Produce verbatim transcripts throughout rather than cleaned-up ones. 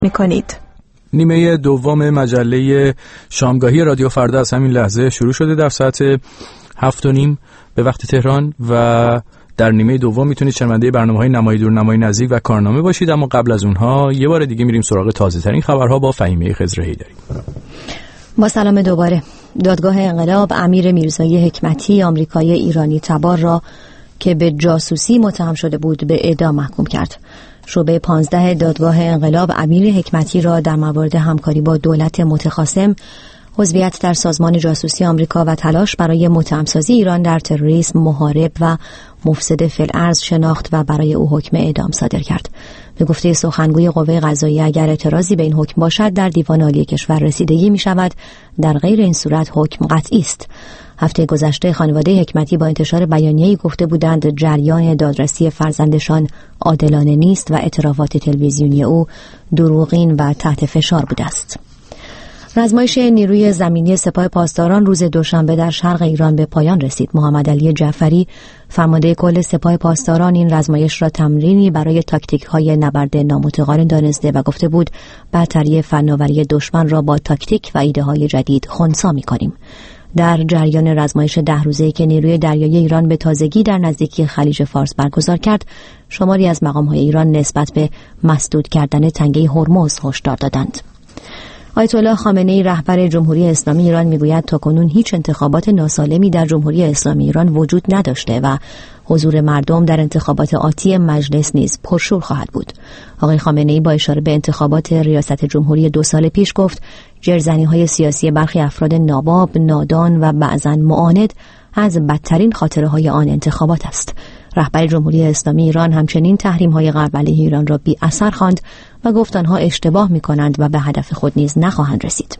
میکنید. نیمه دوم مجله شامگاهی رادیو فردا از همین لحظه شروع شده در ساعت هفت و نیم به وقت تهران و در نیمه دوم میتونید شنونده برنامه‌های نمای دور نمای نزدیک و کارنامه باشید. اما قبل از اونها یه بار دیگه میریم سراغ تازه ترین خبرها با فهیمه خضرهیدری. با سلام دوباره. دادگاه انقلاب امیر میرزایی حکمتی آمریکایی ایرانی تبار را که به جاسوسی متهم شده بود به اعدام محکوم کرد. شعبه پانزده دادگاه انقلاب امیر حکمتی را در موارد همکاری با دولت متخاصم، عضویت در سازمان جاسوسی آمریکا و تلاش برای متهمسازی ایران در تروریسم، محارب و مفسد فی الارض شناخت و برای او حکم اعدام صادر کرد. به گفته سخنگوی قوه قضاییه اگر اعتراضی به این حکم باشد در دیوان عالی کشور رسیدگی می شود، در غیر این صورت حکم قطعی است. هفته گذشته خانواده حکمتی با انتشار بیانیه‌ای گفته بودند جریان دادرسی فرزندشان عادلانه نیست و اعترافات تلویزیونی او دروغین و تحت فشار بوده است. رزمایش نیروی زمینی سپاه پاسداران روز دوشنبه در شرق ایران به پایان رسید. محمد علی جعفری فرمانده کل سپاه پاسداران این رزمایش را تمرینی برای تاکتیک‌های نبرد نامتقارن دانسته و گفته بود برتری فناوری دشمن را با تاکتیک و ایده‌های جدید خنثی می‌کنیم. در جریان رزمایش ده روزه‌ای که نیروی دریایی ایران به تازگی در نزدیکی خلیج فارس برگزار کرد، شماری از مقام‌های ایران نسبت به مسدود کردن تنگه هرمز هشدار دادند. آیت الله خامنه‌ای رهبر جمهوری اسلامی ایران میگوید تاکنون هیچ انتخابات ناسالمی در جمهوری اسلامی ایران وجود نداشته و حضور مردم در انتخابات آتی مجلس نیز پرشور خواهد بود. آقای خامنه‌ای با اشاره به انتخابات ریاست جمهوری دو سال پیش گفت جرذنی‌های سیاسی برخی افراد ناباب، نادان و بعضاً معاند از بدترین خاطره‌های آن انتخابات است. رهبر جمهوری اسلامی ایران همچنین تحریم‌های غرب علیه ایران را بی اثر خواند و گفت آنها اشتباه می‌کنند و به هدف خود نیز نخواهند رسید.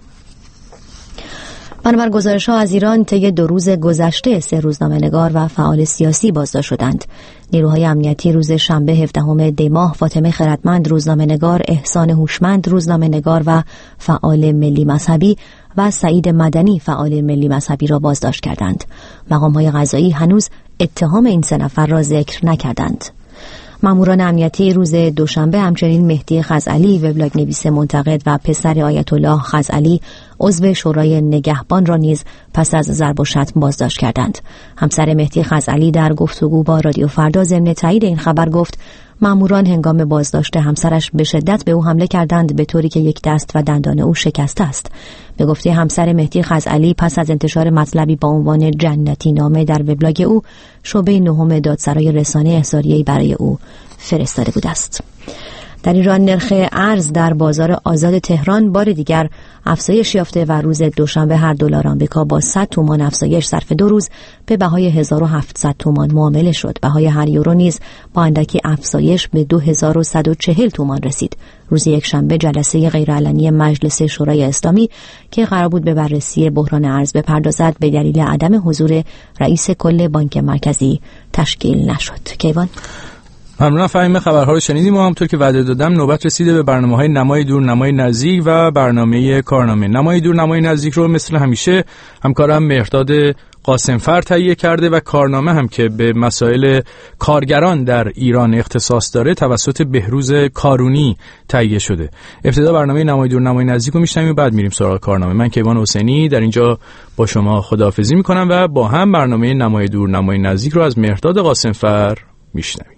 بنابر گزارش‌ها از ایران طی دو روز گذشته سه روزنامه‌نگار و فعال سیاسی بازداشت شدند. نیروهای امنیتی روز شنبه هفدهم دی ماه فاطمه خردمند روزنامه‌نگار، احسان هوشمند روزنامه‌نگار و فعال ملی مذهبی و سعید مدنی فعال ملی مذهبی را بازداشت کردند. مقام‌های قضایی هنوز اتهام این سه نفر را ذکر نکردند. ماموران امنیتی روز دوشنبه همچنین مهدی خزعلی وبلاگ نویس منتقد و پسر آیت الله خزعلی عضو شورای نگهبان را نیز پس از ضرب و شتم بازداشت کردند. همسر مهدی خزعلی در گفتگو با رادیو فردا ضمن تایید این خبر گفت ماموران هنگام بازداشت همسرش به شدت به او حمله کردند به طوری که یک دست و دندان او شکسته است. به گفته همسر مهدی خزعلی پس از انتشار مطلبی با عنوان جنتی نامه در وبلاگ او، شعبه نهم دادسرای رسانه احضاریه‌ای برای او فرستاده بوده است. در ایران نرخ ارز در بازار آزاد تهران بار دیگر افزایش یافته و روز دوشنبه هر دلار آمریکا با صد تومان افزایش ظرف دو روز به بهای هزار و هفتصد تومان معامله شد. بهای هر یورو نیز با اندکی افزایش به دو هزار و صد و چهل تومان رسید. روز یکشنبه جلسه غیرعلنی مجلس شورای اسلامی که قرار بود به بررسی بحران ارز بپردازد به دلیل عدم حضور رئیس کل بانک مرکزی تشکیل نشد. کیوان ممنونم فهیمه. خبرها رو شنیدیم و همونطور که وعده دادم نوبت رسیده به برنامه‌های نمای دور نمای نزدیک و برنامه کارنامه. نمای دور نمای نزدیک رو مثل همیشه همکارم مهرداد قاسمفر تهیه کرده و کارنامه هم که به مسائل کارگران در ایران اختصاص داره توسط بهروز کارونی تهیه شده. ابتدا برنامه نمای دور نمای نزدیک رو میشنویم و بعد میریم سراغ کارنامه. من کیوان حسینی در اینجا با شما خداحافظی میکنم و با هم برنامه نمای دور نمای نزدیک رو از مهرداد قاسمفر میشنویم.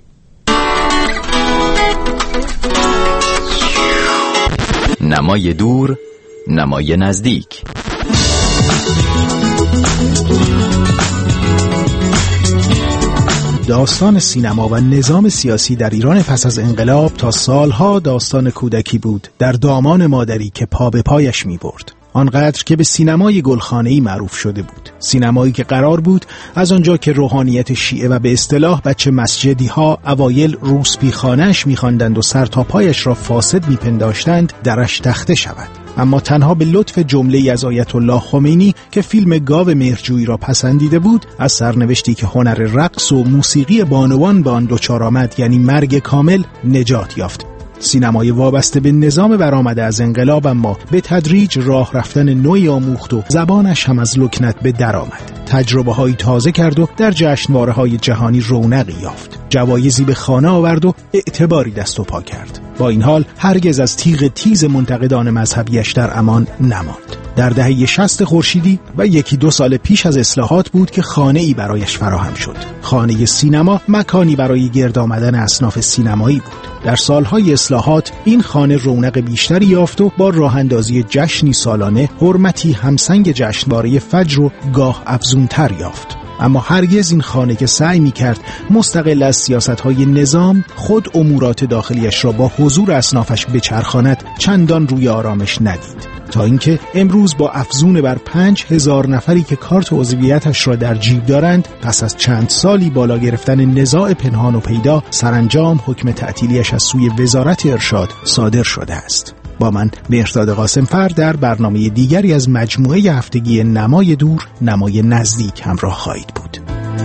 نمای دور نمای نزدیک. داستان سینما و نظام سیاسی در ایران پس از انقلاب تا سالها داستان کودکی بود در دامان مادری که پا به پایش می برد. آنقدر که به سینمای گلخانه‌ای معروف شده بود. سینمایی که قرار بود از آنجا که روحانیت شیعه و به اصطلاح بچه مسجدی ها اوایل روسپی خانه‌اش می‌خواندند و سر تا پایش را فاسد می‌پنداشتند درش تخته شود. اما تنها به لطف جمله‌ای از آیت الله خمینی که فیلم گاو مهرجویی را پسندیده بود از سرنوشتی که هنر رقص و موسیقی بانوان به آن دچار آمد، یعنی مرگ کامل، نجات یافت. سینمای وابسته به نظام برآمده از انقلاب اما به تدریج راه رفتن نوعی آموخت و زبانش هم از لکنت به در آمد. تجربه هایی تازه کرد و در جشنواره های جهانی رونقی یافت. جوایزی به خانه آورد و اعتباری دست و پا کرد. با این حال هرگز از تیغ تیز منتقدان مذهبیش در امان نماند. در دهه شصت خورشیدی و یکی دو سال پیش از اصلاحات بود که خانه‌ای برایش فراهم شد. خانه سینما مکانی برای گرد آمدن اصناف سینمایی بود. در سالهای اصلاحات این خانه رونق بیشتری یافت و با راه اندازی جشنی سالانه حرمتی همسنگ جشنواره فجر و گاه افزونتر یافت. اما هرگز این خانه که سعی می‌کرد مستقل از سیاست‌های نظام خود امورات داخلیش را با حضور اصنافش بچرخاند چندان روی آرامش ندید، تا اینکه امروز با افزون بر پنج هزار نفری که کارت عضویتش را در جیب دارند، پس از چند سالی بالا گرفتن نزاع پنهان و پیدا، سرانجام حکم تعطیلیش از سوی وزارت ارشاد صادر شده است. با من مهرداد قاسمفر در برنامه دیگری از مجموعه هفتگی نمای دور نمای نزدیک همراه خواهید بود.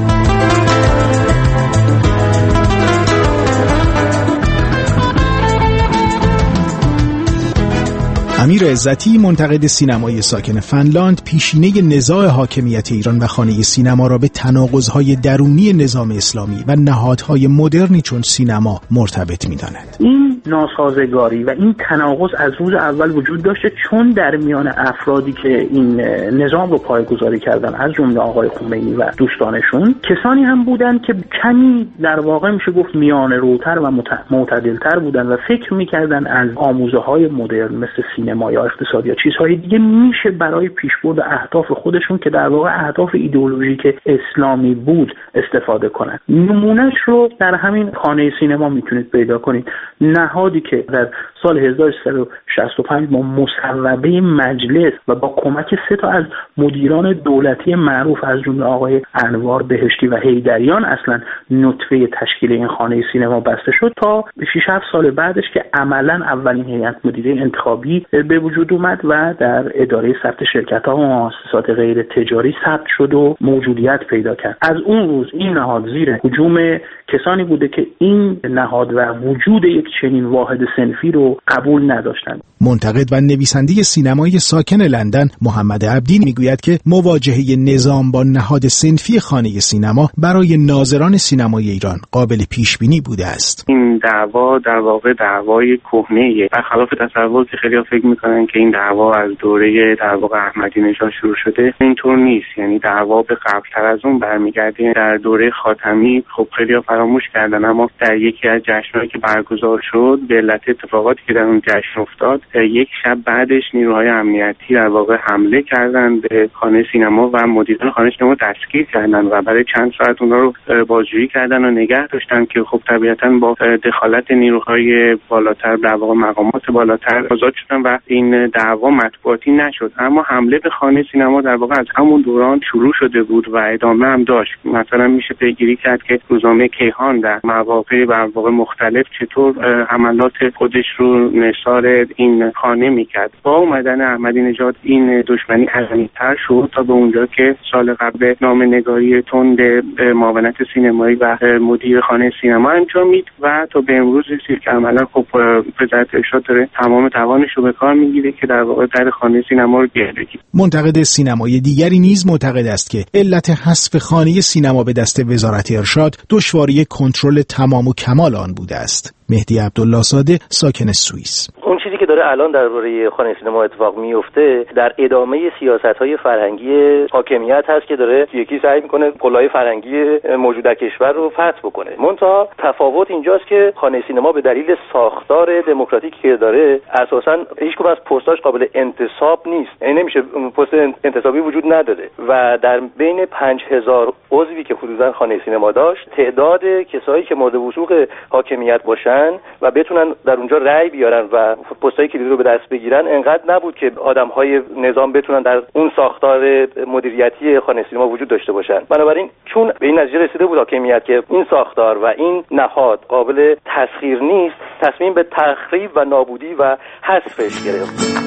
امیر عزتی، منتقد سینمایی ساکن فنلاند، پیشینه نزاع حاکمیت ایران و خانه سینما را به تناقض‌های درونی نظام اسلامی و نهادهای مدرنی چون سینما مرتبط می‌داند. این ناسازگاری و این تناقض از روز اول وجود داشته، چون در میان افرادی که این نظام رو پایه‌گذاری کردن، از جمله آقای خمینی و دوستانشون، کسانی هم بودند که کمی در واقع میشه گفت میانه روتر و معتدل‌تر بودن و فکر می‌کردن از آموزه‌های مدرن مثل سینما یا اقتصاد یا چیزهای دیگه میشه برای پیشبرد اهداف خودشون که در واقع اهداف ایدئولوژیک اسلامی بود استفاده کنن. نمونهش رو در همین خانه سینما میتونید پیدا کنید. نهادی که در سال هزار و سیصد و شصت و پنج با مصوبه مجلس و با کمک سه تا از مدیران دولتی معروف از جمله آقای انوار بهشتی و حیدریان اصلا نطفه تشکیل این خانه سینما بسته شد، تا شش هفت سال بعدش که عملاً اولین هیئت مدیره انتخابی به وجود اومد و در اداره ثبت شرکت‌ها و مؤسسات غیر تجاری ثبت شد و موجودیت پیدا کرد. از اون روز این نهاد زیر هجوم کسانی بوده که این نهاد و وجود یک چنین واحد صنفی رو قبول نداشتند. منتقد و نویسنده سینمایی ساکن لندن محمد عبدی میگوید که مواجهه نظام با نهاد صنفی خانه سینما برای ناظران سینمای ایران قابل پیش بینی بوده است. این دعوا در واقع دعوای کهنه‌ایه، برخلاف تصور که خیلی‌ها فکر میکنن که این دعوا از دوره در واقع احمدی نژاد شروع شده. اینطور نیست، یعنی دعوا به قبل‌تر از اون برمیگرده. در دوره خاتمی خب خیلی‌ها فراموش کردن، اما در یکی از جشن‌هایی که برگزار شد به علت اتفاقاتی که در اون جشن افتاد، یک شب بعدش نیروهای امنیتی در واقع حمله کردن به خانه سینما و مدیران خانه سینما دستگیر کردن و برای چند ساعت اونها رو بازجویی کردن و نگه داشتن که خب طبیعتاً با دخالت نیروهای بالاتر در واقع مقامات بالاتر آزاد شدن و این دعوا مطبوعاتی نشد. اما حمله به خانه سینما در واقع از همون دوران شروع شده بود و ادامه هم داشت. مثلا میشه پیگیری کرد که روزنامه کیهان در مواقع در واقع مختلف چطور حملات خودش رو نثار این خانه میکرد. با اومدن احمدی نژاد این دشمنی علنی‌تر شد تا به اونجا که سال قبل نامه‌نگاری تند معاونت سینمایی و مدیر خانه سینما انجامید و تا به امروز رسید که عملا خب وزارت ارشاد داره تمام توانش رو به کار میگیره که در واقع در خانه سینما رو گره بگیره. منتقد سینمایی دیگری نیز معتقد است که علت حذف خانه سینما به دست وزارت ارشاد دشواری کنترل تمام و کمال آن بوده است. مهدی عبدالله زاده، ساکن سوئیس: اون چیزی که داره الان درباره خانه سینما اتفاق میفته در ادامه سیاست‌های فرهنگی حاکمیت هست که داره یکی سعی میکنه قله‌های فرهنگی موجود در کشور رو فتح بکنه. منتها تفاوت اینجاست که خانه سینما به دلیل ساختار دموکراتیکی که داره اساساً هیچ کدوم از پستاش قابل انتصاب نیست، یعنی نمیشه پست انتصابی وجود نداره و در بین پنج هزار عضوی که حدوداً خانه سینما داشت، تعداد کسایی که مورد وثوق حاکمیت باشن و بتونن در اونجا رأی بیارن و پستای کلیدی رو به دست بگیرن انقدر نبود که آدم‌های نظام بتونن در اون ساختار مدیریتی خانه سینما وجود داشته باشن. بنابراین چون به این نتیجه رسیده بود حاکمیت که این ساختار و این نهاد قابل تسخیر نیست، تصمیم به تخریب و نابودی و حذفش گرفت.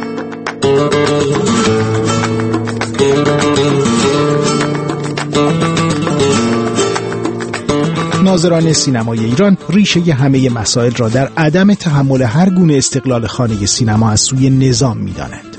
ناظران سینمای ایران ریشه همه مسائل را در عدم تحمل هر گونه استقلال خانه سینما از سوی نظام می‌دانند.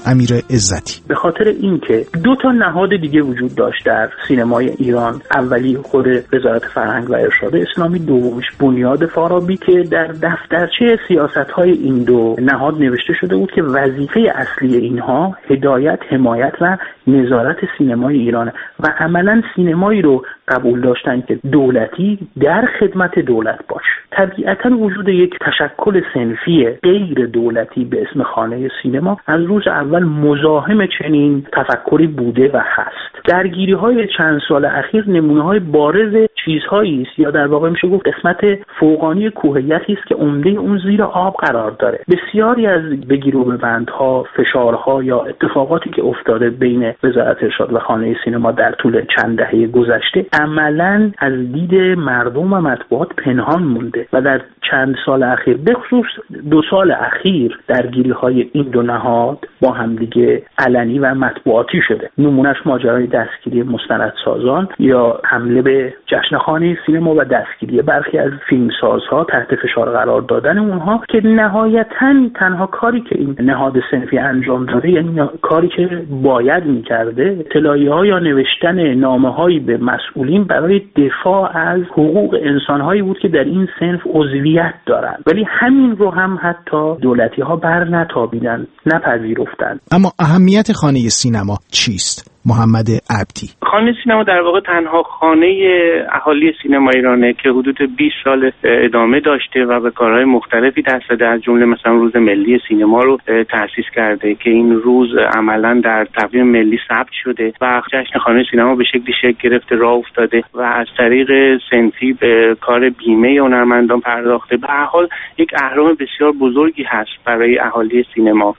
امیر عزتی. به خاطر اینکه دو تا نهاد دیگه وجود داشت در سینمای ایران، اولی خود وزارت فرهنگ و ارشاد اسلامی، دومیش بنیاد فارابی، که در دفترچه سیاست‌های این دو نهاد نوشته شده بود که وظیفه اصلی اینها هدایت، حمایت و نظارت سینمای ایرانه و عملاً سینمایی رو قبول داشتن که دولتی در خدمت دولت باشه. طبیعتاً وجود یک تشکل صنفی غیر دولتی به اسم خانه سینما از روز اول مزاحم چنین تفکری بوده و هست. درگیری‌های چند سال اخیر نمونه‌های بارز چیزهایی است، یا در واقع میشه گفت قسمت فوقانی کوهیتی است که عمده اون زیر آب قرار داره. بسیاری از بگیر و ببندها، فشارها یا اتفاقاتی که افتاده بین وزارت ارشاد و خانه سینما در طول چند دهه گذشته عملاً از دید مردم و مطبوعات پنهان مونده و در چند سال اخیر، به خصوص دو سال اخیر، درگیری‌های این دو نهاد با همدیگه علنی و مطبوعاتی شده. نمونهش ماجرای دستگیری مستندسازان یا حمله به جشن خانه سینما و دستگیری برخی از فیلمسازها، تحت فشار قرار دادن اونها، که نهایتاً تنها کاری که این نهاد صنفی انجام داده، یعنی کاری که باید می‌کرده، اطلاعیه‌ها یا نوشتن نامه‌هایی به مسئولین برای دفاع از حقوق انسان‌هایی بود که در این صنف عضویت دارن، ولی همین رو هم حتی دولتی‌ها بر نتابیدن، نپذیرفتن. اما اهمیت خانه سینما چیست؟ محمد عبدی. خانه سینما در واقع تنها خانه اهالی سینما ایرانه که حدود بیست سال ادامه داشته و به کارهای مختلفی دست داده، از جمله مثلا روز ملی سینما رو تأسیس کرده که این روز عملاً در تقویم ملی ثبت شده و جشن خانه سینما به شکلی شکل گرفته، راه افتاده و از طریق صنفی به کار بیمه هنرمندان پرداخته. به هر حال یک اهرم بسیار بزرگی هست برای اهالی سینما.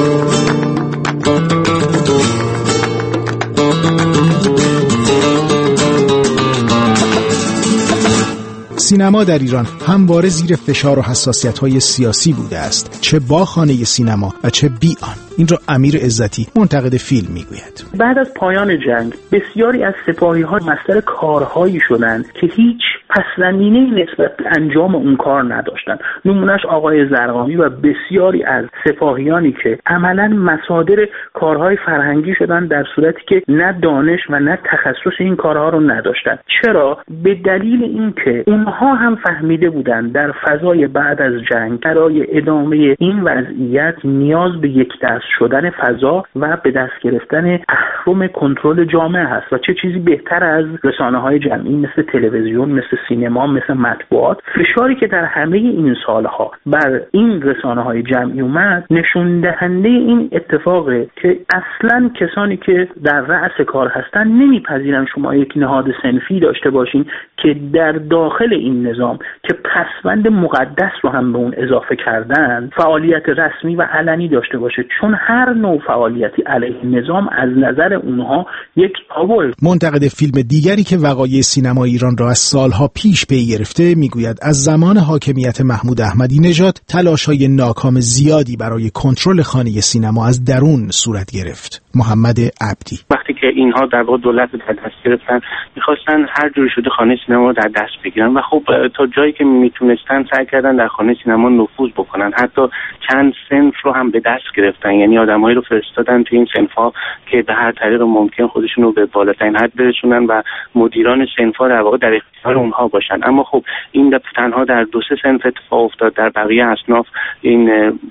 سینما در ایران همواره زیر فشار و حساسیت‌های سیاسی بوده است، چه با خانه سینما و چه بی آن. این را امیر عزتی، منتقد فیلم، میگوید. بعد از پایان جنگ بسیاری از سپاهی‌ها مصدر کارهایی شدند که هیچ پس‌زمینه‌ای نسبت به انجام اون کار نداشتند. نمونهش آقای زرقامی و بسیاری از سپاهیانی که عملاً مصادر کارهای فرهنگی شدند، در صورتی که نه دانش و نه تخصص این کارها رو نداشتند. چرا؟ به دلیل اینکه اونها هم فهمیده بودند در فضای بعد از جنگ برای ادامه این وضعیت نیاز به یک دست شدن فضا و به دست گرفتن اهرم کنترل جامعه هست و چه چیزی بهتر از رسانه‌های جمعی مثل تلویزیون، مثل سینما، مثل مطبوعات. فشاری که در همه این سالها بر این رسانه‌های جمعی اومد نشون دهنده این اتفاقه که اصلاً کسانی که در رأس کار هستن نمیپذیرن شما یک نهاد صنفی داشته باشین که در داخل این نظام که پسوند مقدس رو هم به اون اضافه کردن فعالیت رسمی و علنی داشته باشه، چون هر نوع فعالیتی علیه نظام از نظر اونها یک تابوه. منتقد فیلم دیگری که وقایع سینما ایران را از سالها پیش پی گرفته میگوید از زمان حاکمیت محمود احمدی نژاد تلاش‌های ناکام زیادی برای کنترل خانه سینما از درون صورت گرفت. محمد عبدی. وقتی که اینها در واقع دولت رو در دست گرفتن، می‌خواستن هر جوری شده خانه سینما رو در دست بگیرن و خب تا جایی که میتونستن سعی کردن در خانه سینما نفوذ بکنن. حتی چند صنف رو هم به دست گرفتن، یعنی آدمایی رو فرستادن تو این صنف‌ها که به هر طریق ممکن خودشون رو به بالاترین حد برسونن و مدیران صنف‌ها در واقع در اختیار اونها باشن. اما خب این تنها در دو سه صنف اتفاق افتاد، در بقیه اصناف این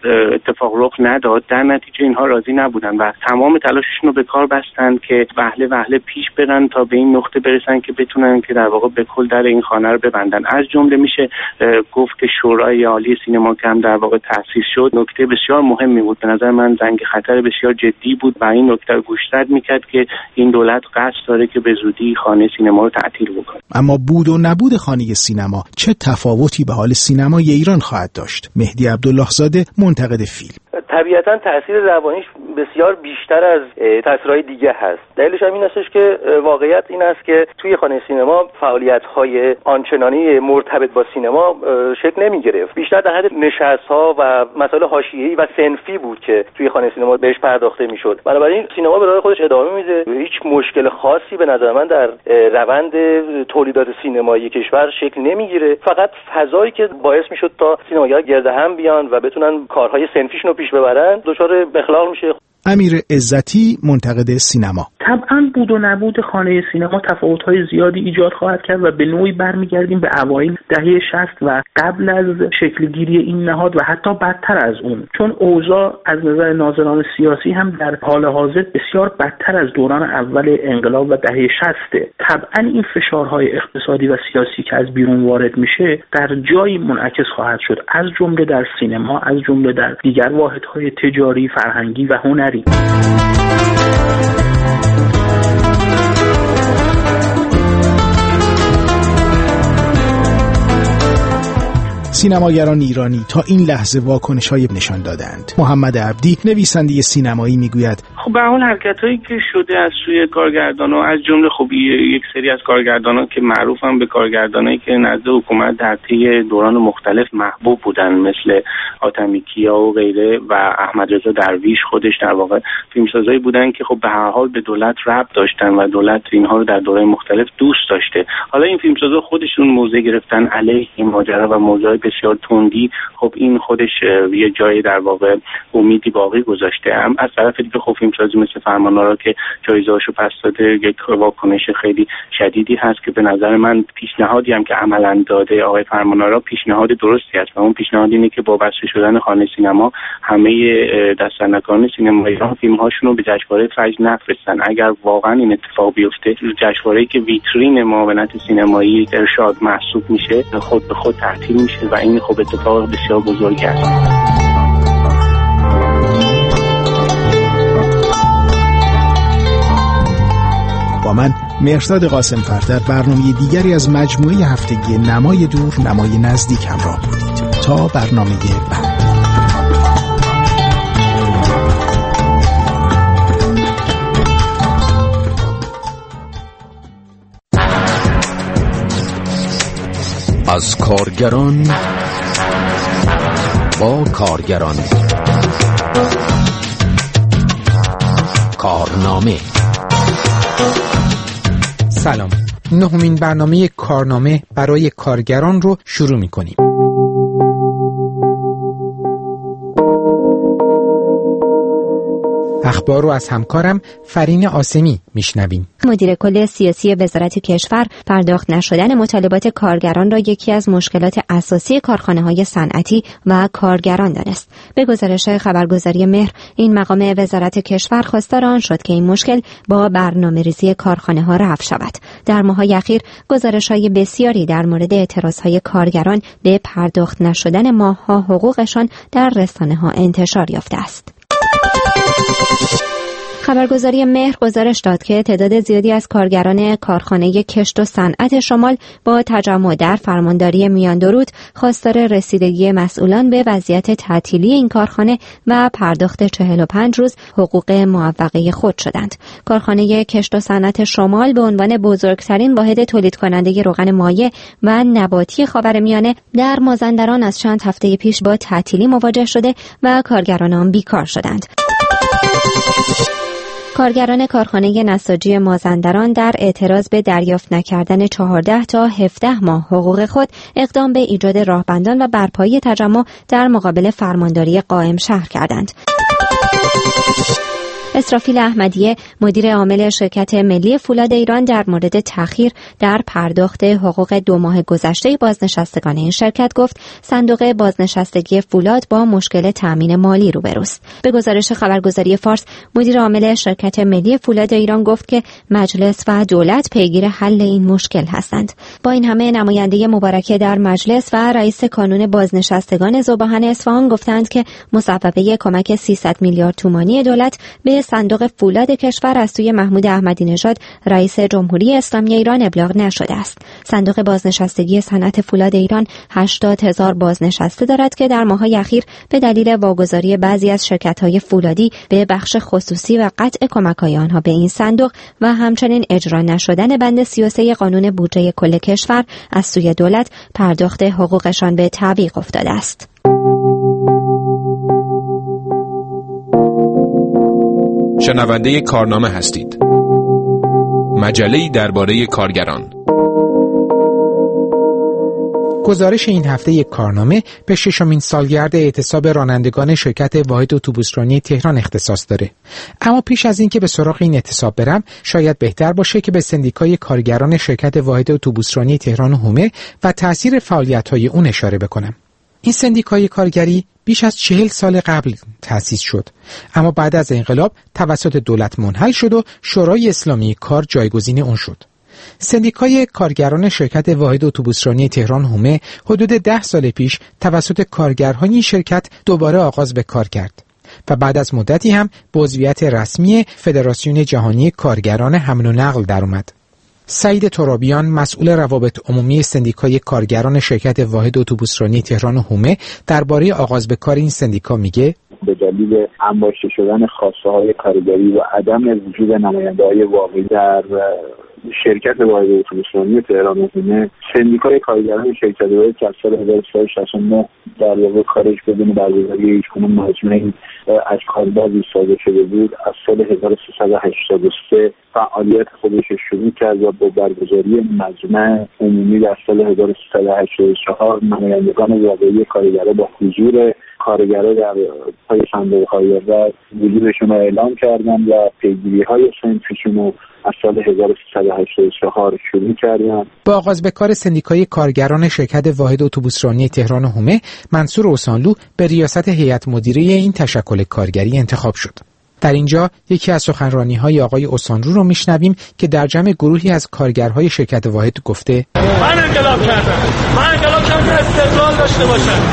اتفاق رخ نداد. در نتیجه اینها راضی نبودن و تمام تلاششون رو به کار بستن که وهله وهله پیش برن تا به این نقطه برسن که بتونن که در واقع به کل در این خانه رو ببندن. از جمله میشه گفت که شورای عالی سینما که هم در واقع تأسیس شد نکته بسیار مهمی بود. به نظر من زنگ خطر بسیار جدی بود و این نکته رو گوشزد میکرد که این دولت قصد داره که به زودی خانه سینما رو تعطیل بکنه. اما بود و نبود خانه سینما چه تفاوتی به حال سینمای ایران خواهد داشت؟ مهدی عبدالله زاده، منتقد فیلم. طبیعتاً تاثیر روانیش بسیار بیشتر از تاثیرهای دیگه هست. دلیلش هم این هستش که واقعیت این است که توی خانه سینما فعالیت‌های آنچنانی مرتبط با سینما شکل نمی‌گرفت. بیشتر در حد نشست‌ها و مسائل حاشیه‌ای و صنفی بود که توی خانه سینما بهش پرداخته می‌شد. بنابراین سینما به راه خودش ادامه میده. هیچ مشکل خاصی به نظر من در روند تولیدات سینمایی کشور شکل نمی‌گیره. فقط فضایی که باعث می‌شد تا سینماگرها گرد هم بیان و بتونن کارهای صنفیشون رو پیش ببرن دچار اخلاق میشه. امیر عزتی، منتقد سینما: طبعا بود و نبود خانه سینما تفاوت‌های زیادی ایجاد خواهد کرد و به نوعی برمیگردیم به اوایل دهه شصت و قبل از شکلگیری این نهاد و حتی بدتر از اون، چون اوضاع از نظر ناظران سیاسی هم در حال حاضر بسیار بدتر از دوران اول انقلاب و دهه شصت. طبعا این فشارهای اقتصادی و سیاسی که از بیرون وارد میشه در جایی منعکس خواهد شد، از جمله در سینما، از جمله در دیگر واحدهای تجاری، فرهنگی و هنری. سینماگران ایرانی تا این لحظه واکنش‌های نشان دادند. محمد عبدی، نویسنده سینمایی، میگوید خب به هر حال حرکتایی که شده از سوی کارگردان‌ها، از جمله خب یک سری از کارگردانان که معروفن به کارگردانایی که نزد حکومت در طی دوران مختلف محبوب بودن، مثل حاتمی کیا و غیره و احمد رضا درویش، خودش در واقع فیلمسازایی بودن که خب به هر حال به دولت ربط داشتن و دولت اینها رو در دوران مختلف دوست داشته. حالا این فیلمسازا خودشون موضع گرفتن علیه این ماجرا و موضوع بسیار تندی، خب این خودش یه جای در واقع امیدی باقی گذاشته. هم از طرف دیگه خب فیلمسازی مثل فرمانآرا که جایزه‌اشو پس داده، یک واکنش خیلی شدیدی هست که به نظر من پیشنهادی هم که عملاً داده آقای فرمانآرا پیشنهاد درستی است و اون پیشنهاد اینه که با بسته شدن خانه سینما همه دستندرکاران سینمایی ایران فیلم‌هاشون رو به جشنواره فجر نفرستن. اگر واقعا این اتفاق بیفته، جشنواره‌ای که ویترین معاونت سینمایی ارشاد محسوب میشه خود به خود تعطیل میشه و این خب اتفاق بسیار بزرگی است. با من مهرداد قاسم‌فر در برنامه دیگری از مجموعه هفتگی نمای دور نمای نزدیک همراه بودید. تا برنامه بعد. از کارگران با کارگران، کارنامه. سلام، نهمین برنامه کارنامه برای کارگران رو شروع می‌کنیم. اخبار رو از همکارم فرین آسمی میشنویم. مدیر کل سیاسی وزارت کشور پرداخت نشدن مطالبات کارگران را یکی از مشکلات اساسی کارخانه‌های صنعتی و کارگران دانست. به گزارش خبرگزاری مهر، این مقام وزارت کشور خواستار آن شد که این مشکل با برنامه‌ریزی کارخانه‌ها رفع شود. در ماه‌های اخیر گزارش‌های بسیاری در مورد اعتراض‌های کارگران به پرداخت نشدن ماه‌ها حقوقشان در رسانه‌ها انتشار یافته است. خبرگزاری مهر گزارش داد که تعداد زیادی از کارگران کارخانه کشت و صنعت شمال با تجمع در فرمانداری میان درود خواستار رسیدگی مسئولان به وضعیت تعطیلی این کارخانه و پرداخت چهل و پنج روز حقوق معوقه خود شدند. کارخانه کشت و صنعت شمال به عنوان بزرگترین واحد تولید کننده روغن مایع و نباتی خاورمیانه در مازندران از چند هفته پیش با تعطیلی مواجه شده و کارگران آن بیکار شدند. کارگران کارخانه نساجی مازندران در اعتراض به دریافت نکردن چهارده تا هفده ماه حقوق خود اقدام به ایجاد راهبندان و برپایی تجمع در مقابل فرمانداری قائم شهر کردند. اسرافیل احمدیه، مدیر عامل شرکت ملی فولاد ایران، در مورد تأخیر در پرداخت حقوق دو ماه گذشته بازنشستگان این شرکت گفت صندوق بازنشستگی فولاد با مشکل تأمین مالی روبروست. به گزارش خبرگزاری فارس، مدیر عامل شرکت ملی فولاد ایران گفت که مجلس و دولت پیگیر حل این مشکل هستند. با این همه نماینده مبارکه در مجلس و رئیس کانون بازنشستگان ذوباهن اصفهان گفتند که مصوبه کمک سیصد میلیارد تومانی دولت به صندوق فولاد کشور از سوی محمود احمدی نژاد رئیس جمهوری اسلامی ایران ابلاغ نشده است. صندوق بازنشستگی صنعت فولاد ایران هشتاد هزار بازنشسته دارد که در ماه‌های اخیر به دلیل واگذاری بعضی از شرکت‌های فولادی به بخش خصوصی و قطع کمک‌های آنها به این صندوق و همچنین اجرا نشدن بند سی و سه قانون بودجه کل کشور از سوی دولت پرداخت حقوقشان به تعویق افتاده است. شنونده کارنامه هستید. مجله‌ای درباره کارگران. گزارش این هفته یک کارنامه به ششمین سالگرد اعتصاب رانندگان شرکت واحد اتوبوسرانی تهران اختصاص داره. اما پیش از این که به سراغ این اعتصاب برم، شاید بهتر باشه که به سندیکای کارگران شرکت واحد اتوبوسرانی تهران و حومه و تأثیر فعالیت‌های اون اشاره بکنم. این سندیکای کارگری بیش از چهل سال قبل تأسیس شد، اما بعد از انقلاب توسط دولت منحل شد و شورای اسلامی کار جایگزین اون شد. سندیکای کارگران شرکت واحد اتوبوسرانی تهران حومه حدود ده سال پیش توسط کارگرهای این شرکت دوباره آغاز به کار کرد و بعد از مدتی هم به عضویت رسمی فدراسیون جهانی کارگران حمل و نقل در اومد. سعید ترابیان، مسئول روابط عمومی سندیکای کارگران شرکت واحد اتوبوسرانی تهران و حومه، درباره آغاز به کار این سندیکا میگه به دلیل انباشته شدن خواسته های کارگری و عدم وجود نماینده های واقعی در شرکت واحد اتوبوسرانی تهران و حومه، سندیکای کارگران شرکت واحد که از سال هزار و سیصد و شصت و نه در واقع کارش بدون برگزاری هیچگونه مجمعی از کارباز ایستاده شده بود، از سال هزار و سیصد و هشتاد و سه فعالیت خودش شروع کرد و با برگزاری مجمع عمومی در سال هزار و سیصد و هشتاد و چهار نمایندگان واقعی کارگران با حضور کارگران در پای صندوق‌های رأی وجودشون را اعلام کردن و پیگیری‌های صنفیشون رو از سال هزار و سیصد و هشتاد و چهار شروع کردن. با آغاز به کار سندیکای کارگران شرکت واحد اتوبوسرانی تهران و حومه، منصور اوسانلو به ریاست هیئت مدیره این تشکل کارگری انتخاب شد. در اینجا یکی از سخنرانی‌های آقای اوسانلو رو میشنویم که در جمع گروهی از کارگرهای شرکت واحد گفته: من انقلاب کردم. من انقلاب کردم که استقلال داشته باشم،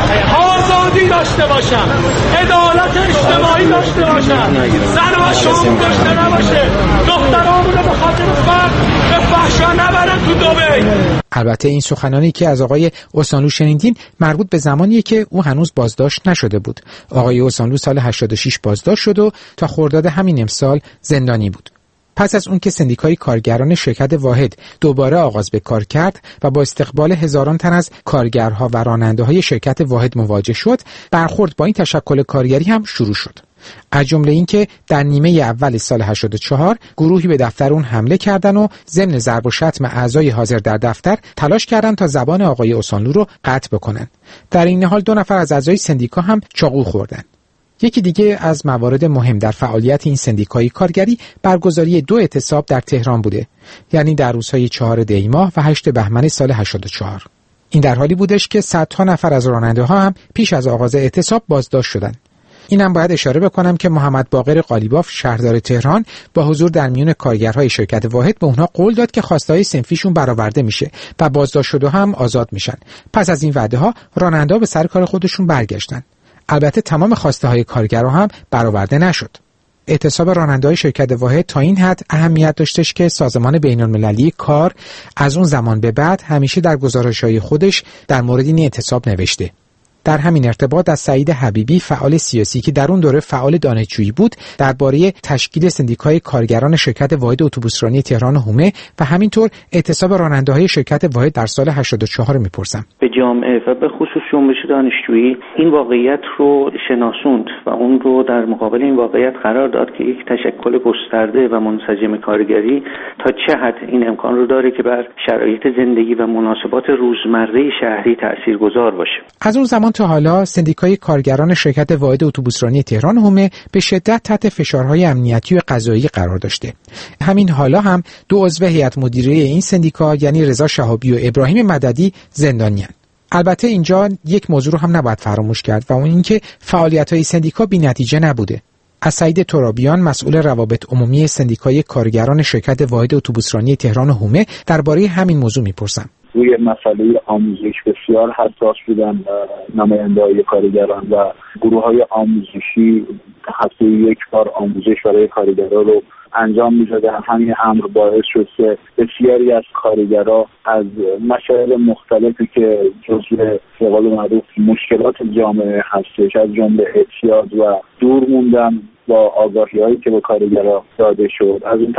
آزادی داشته باشم، عدالت اجتماعی داشته باشم، زن و شوهر داشته نباشه، دخترامون رو به خاطر فقر به فحشا نبرن تو دبی. البته این سخنانی که از آقای اوسانلو شنیدین مربوط به زمانیه که او هنوز بازداشت نشده بود. آقای اوسانلو سال هشتاد و شش بازداشت شد و تا خرداد همین امسال زندانی بود. پس از اون که سندیکای کارگران شرکت واحد دوباره آغاز به کار کرد و با استقبال هزاران تن از کارگرها و راننده‌های شرکت واحد مواجه شد، برخورد با این تشکل کارگری هم شروع شد. از جمله این که در نیمه اول سال هشتاد و چهار گروهی به دفتر اون حمله کردن و ضمن ضرب و شتم اعضای حاضر در دفتر تلاش کردن تا زبان آقای اوسانلو رو قطع بکنن. در این حال دو نفر از اعضای سندیکا هم چاقو خوردن. یکی دیگه از موارد مهم در فعالیت این سندیکای کارگری برگزاری دو اعتصاب در تهران بوده، یعنی در روزهای چهار دی ماه و هشت بهمن سال هشتاد و چهار. این در حالی بودش که صدها نفر از راننده‌ها هم پیش از آغاز اعتصاب بازداشت شدند. اینم باید اشاره بکنم که محمد باقر قالیباف شهردار تهران با حضور در میون کارگرهای شرکت واحد به اونها قول داد که خواسته‌های صنفیشون برآورده میشه و بازداشت شده هم آزاد میشن. پس از این وعده‌ها راننده‌ها به سر کار خودشون برگشتن. البته تمام خواسته های کارگرها هم برآورده نشد. اعتصاب راننده‌های شرکت واحد تا این حد اهمیت داشتش که سازمان بین‌المللی کار از اون زمان به بعد همیشه در گزارش‌های خودش در مورد این اعتصاب نوشته. در همین ارتباط از سعید حبیبی، فعال سیاسی که در اون دوره فعال دانشجویی بود، درباره تشکیل سندیکای کارگران شرکت واحد اتوبوسرانی تهران و حومه و همینطور اعتصاب راننده‌های شرکت واحد در سال هشتاد و چهار میپرسم. به جامعه و به خصوص جنبش دانشجویی این واقعیت رو شناسوند و اون رو در مقابل این واقعیت قرار داد که یک تشکل گسترده و منسجم کارگری تا چه حد این امکان رو داره که بر شرایط زندگی و مناسبات روزمره شهری تاثیرگذار باشه. از اون زمان تا حالا سندیکای کارگران شرکت واحد اتوبوسرانی تهران و حومه به شدت تحت فشارهای امنیتی و قضایی قرار داشته. همین حالا هم دو عضو هیئت مدیره این سندیکا یعنی رضا شهابی و ابراهیم مددی زندانیان. البته اینجا یک موضوع رو هم نباید فراموش کرد و اون اینکه فعالیت‌های سندیکا بی‌نتیجه نبوده. از سعید ترابیان، مسئول روابط عمومی سندیکای کارگران شرکت واحد اتوبوسرانی تهران و حومه، درباره همین موضوع میپرسم. روی مسئله آموزش بسیار حساس بودن نماینده‌های کارگران و گروه‌های آموزشی هفته یک بار آموزش برای کارگران رو انجام می‌دادن. همین امر باعث شد که بسیاری از کارگران از مسائل مختلفی که جزو به قول معروف مشکلات جامعه هستش، از جمله اعتیاد و دور موندن با آگاهی‌هایی که به کارگران داده شد. از این طرف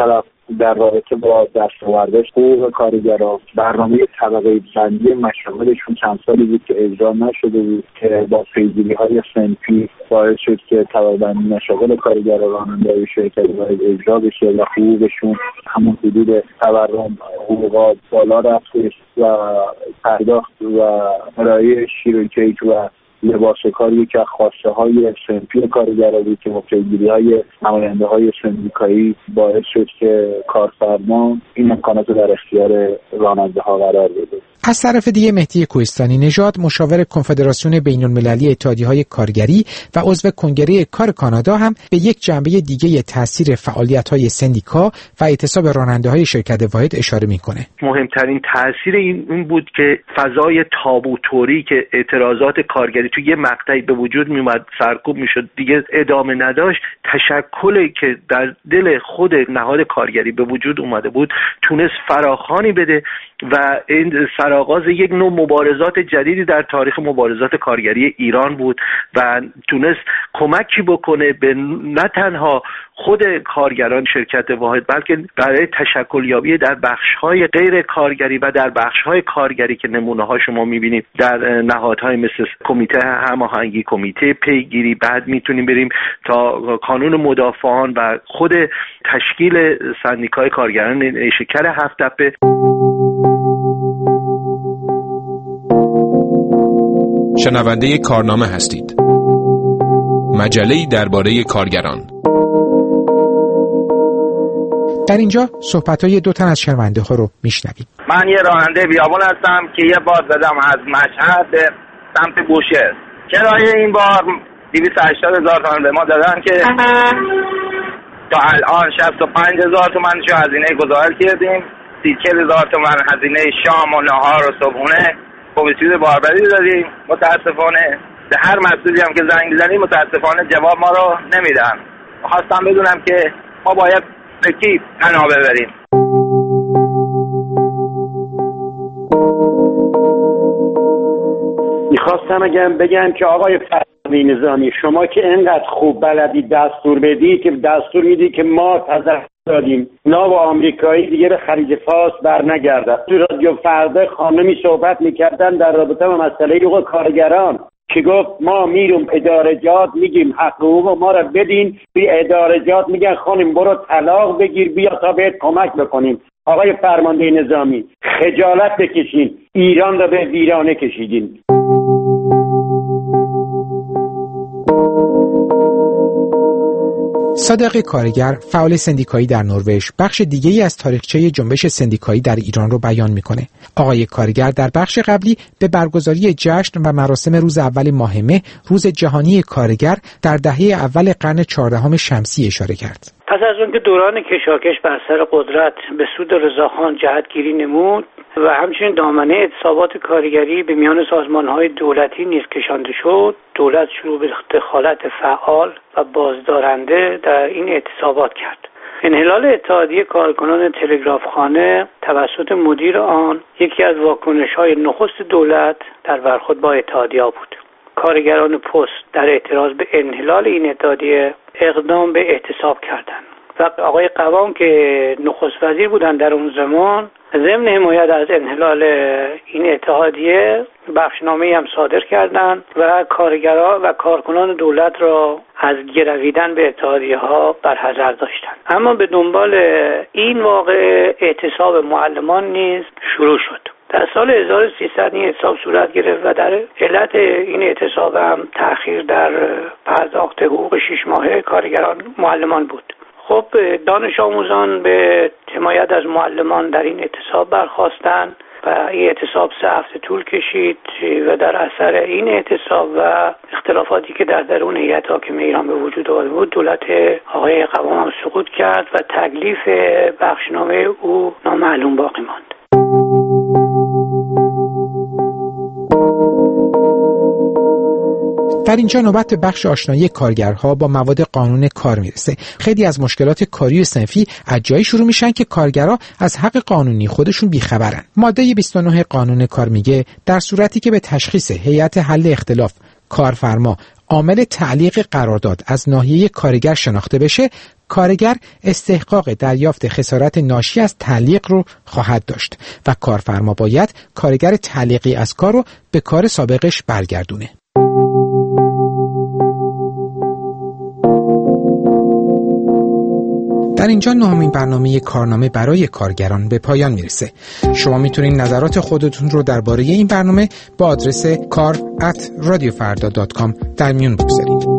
در رابطه با دستاوردش حقوق کارگران، برنامه طبقه بندی مشاغلشون چند سالی بود که اجرا نشده بود که با پیگیری‌های صنفی باعث شد که طبقه بندی مشاغل کارگران راننده‌های شرکت واحد اجرا بشه و حقوقشون همون حدود تورم حقوقات بالا رفته و پرداخت و ارائه شیر و کیک و لباس کار یکی از خواسته های صنفی کارگران بود که با پیگیری های نماینده های سندیکایی باعث شد که کارفرما این امکانات رو در اختیار راننده ها قرار بده. از طرف دیگه مهدی کوهستانی نژاد مشاور کنفدراسیون بین‌المللی اتحادیه‌های کارگری و عضو کنگره کار کانادا هم به یک جنبه دیگه تاثیر فعالیت‌های سندیکا و اعتصاب راننده‌های شرکت واحد اشاره می‌کنه. مهمترین تاثیر این بود که فضای تابوتوری که اعتراضات کارگری توی یه مقطعی به وجود میومد سرکوب میشد دیگه ادامه نداشت، تشکلی که در دل خود نهاد کارگری به وجود اومده بود تونست فراخوانی بده و این سرآغاز یک نوع مبارزات جدیدی در تاریخ مبارزات کارگری ایران بود و تونست کمکی بکنه به نه تنها خود کارگران شرکت واحد بلکه برای تشکلیابی در بخش‌های غیر کارگری و در بخش‌های کارگری که نمونه‌ها شما می‌بینید در نهادهای مثل کمیته هماهنگی، کمیته پیگیری، بعد میتونیم بریم تا کانون مدافعان و خود تشکیل سندیکای کارگران نیشکر هفت تپه. شنونده کارنامه هستید. مجله‌ای درباره کارگران. در اینجا صحبت‌های دو تن از شنونده ها رو میشنویم. من یه راننده بیابون هستم که یه بار زدم از مشهد به سمت بوشهر. کرایه این بار دویست و هشتاد هزار تومان به ما دادن که تا الان شصت و پنج هزار تومان شو هزینه گزارش کردیم. سی و چهار هزار تومان هزینه شام و نهار و صبحونه کمیسیون باربری دادیم. متاسفانه به هر مسئولی هم که زنگ می‌زنیم متاسفانه جواب ما رو نمیدن. خواستم بدونم که ما باید به کی پناه ببریم. میخواستم اگه بگم که آقای فرمانده نظامی شما که اینقدر خوب بلدی دستور بدی که دستور میدی که ما تذکر دادیم ناو آمریکایی دیگه به خلیج فارس بر نگردد. تو رادیو فردا خانمی صحبت میکردن در رابطه با مسئله حقوق کارگران که گفت ما میریم ادارجات میگیم حق حقوق ما را بدین، بی ادارجات میگن خانم برو طلاق بگیر بیا تا بهت کمک بکنیم. آقای فرمانده نظامی خجالت بکشین، ایران را به ویرانه کشیدین. صادق کارگر، فعال سندیکایی در نروژ، بخش دیگه‌ای از تاریخچه جنبش سندیکایی در ایران رو بیان میکنه. آقای کارگر در بخش قبلی به برگزاری جشن و مراسم روز اول ماه مه، روز جهانی کارگر در دهه اول قرن چهاردهم شمسی اشاره کرد. پس از اون که دوران کشاکش بر سر قدرت به سود رضاخان جهتگیری نمود و همچنین دامنه اعتصابات کارگری به میان سازمان‌های دولتی نیز کشانده شد، دولت شروع به دخالت فعال و بازدارنده در این اعتصابات کرد. انحلال اتحادیه کارکنان تلگرافخانه توسط مدیر آن یکی از واکنش‌های نخست دولت در برخورد با اتحادیه بود. کارگران پست در اعتراض به انحلال این اتحادیه اقدام به اعتصاب کردند و آقای قوام که نخست وزیر بودند در اون زمان ضمن حمایت از انحلال این اتحادیه بخشنامه‌ای هم صادر کردند و کارگران و کارکنان دولت را از گرویدن به اتحادیه‌ها برحذر داشتند. اما به دنبال این واقع اعتصاب معلمان نیز شروع شد. در سال هزار و سیصد این اعتصاب صورت گرفت و در علت این اعتصاب هم تأخیر در پرداخت حقوق شش ماهه کارگران معلمان بود. خب دانش آموزان به حمایت از معلمان در این اعتصاب برخاستند و این اعتصاب سه هفته طول کشید و در اثر این اعتصاب و اختلافاتی که در درون هیئت حاکمه ایران به وجود آمده بود دولت آقای قوام هم سقوط کرد و تکلیف بخشنامه او نامعلوم باقی ماند. در اینجا نوبت به بخش آشنایی کارگرها با مواد قانون کار میرسه. خیلی از مشکلات کاری و صنفی از جایی شروع میشن که کارگرها از حق قانونی خودشون بیخبرن. ماده بیست و نه قانون کار میگه در صورتی که به تشخیص هیئت حل اختلاف کارفرما عامل تعلیق قرارداد از ناحیه کارگر شناخته بشه، کارگر استحقاق دریافت خسارت ناشی از تعلیق رو خواهد داشت و کارفرما باید کارگر تعلیقی از کار رو به کار سابقش برگردونه. در اینجا نهمین برنامه کارنامه برای کارگران به پایان میرسه. شما میتونید نظرات خودتون رو درباره این برنامه با آدرس کار ات رادیو فردا دات کام در میون بگذارید.